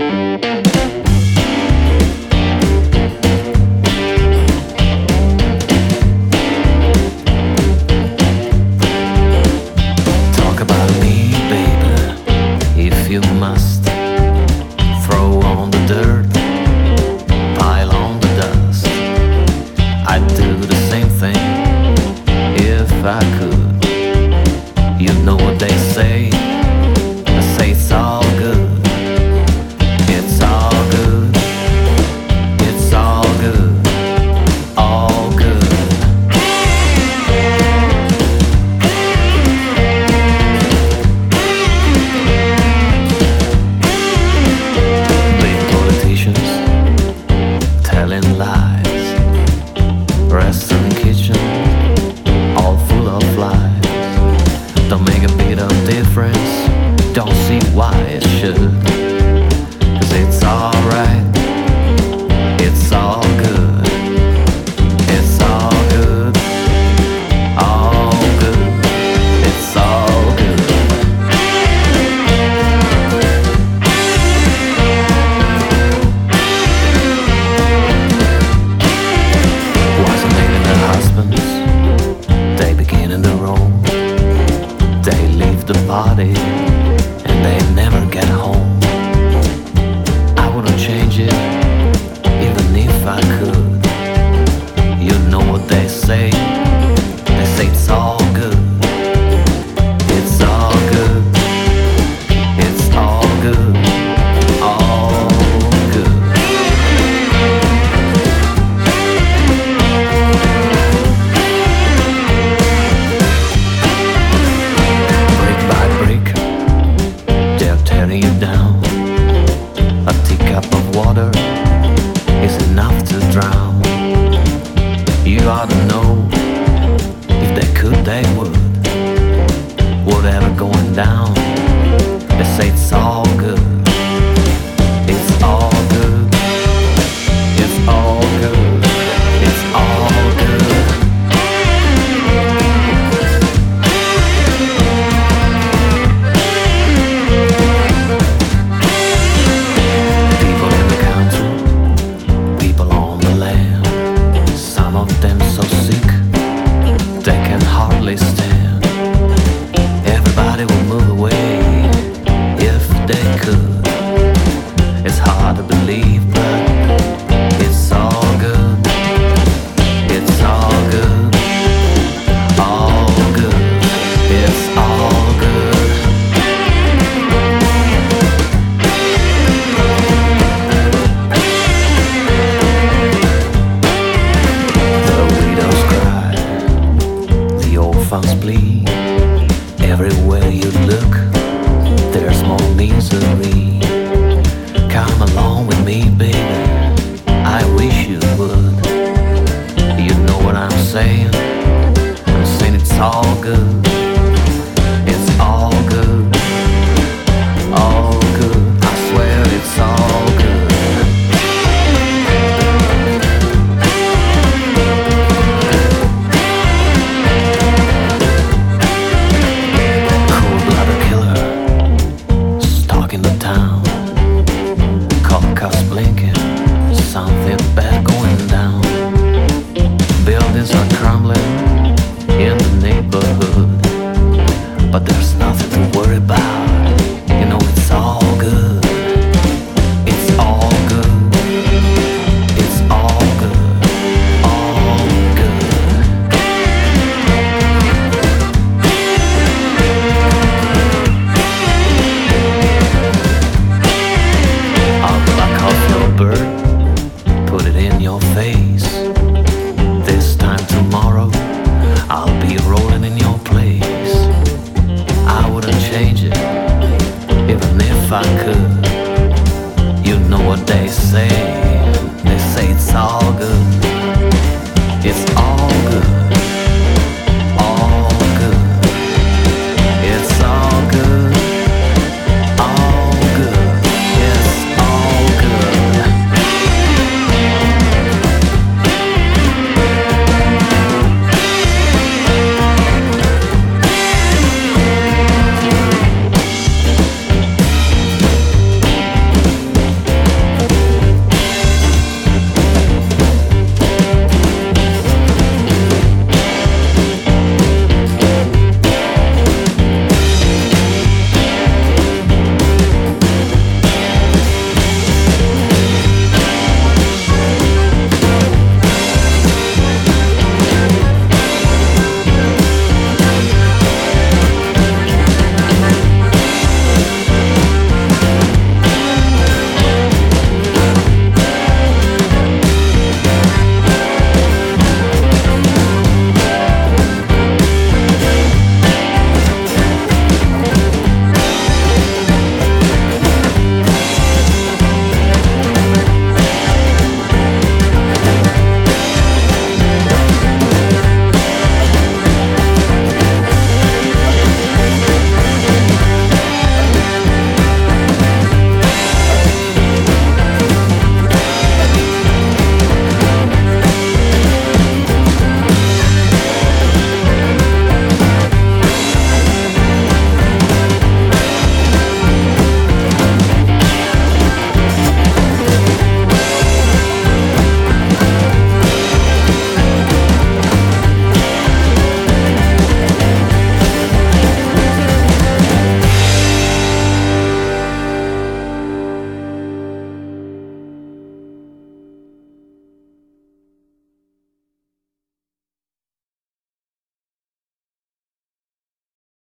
Talk about me, baby, if you must. Throw on the dirt, pile on the dust. I'd do the same thing if I could. You know what they say, it's all good. It's all good. It's all good. All good. Big politicians telling lies. Restaurant kitchen all full of flies. Don't make a bit of difference. Don't see why it should. 'Cause it's alright. It's all good. It's all good. All good. It's all good. Wives are making their husbands. They begin in the room. They leave the party and they never get home. I wouldn't change it, even if I could. You know what they say it's all good. It's all good. It's all good. All good. Brick by brick, they're tearing you down. A teacup of water is enough to drown. You ought to know, if they could, they would. Whatever going down, they say it's all good. It's all good. It's all good. It's all good. People in the council, people on the land. Some of them so sick, they can hardly stand. Everybody will move away if they could. It's hard to believe, but it's all good. It's all good. All good. It's all good. The widows cry, the orphans bleed. Everywhere you look, there's more misery. Come along with me, baby, I wish you would. You know what I'm saying? I'm saying it's all good. It's all good. All good. I swear it's all good. Cold-blooded killer stalking the town. Cop cars blinking, something bad going down. Buildings are crumbling in the neighborhood, but there's nothing to worry about. You know it's all good. It's all good. It's all good. All good. I'll pluck off your bird, put it in your face. This time tomorrow, I'll be rolling in your place. I wouldn't change it, even if I could. You know what they say,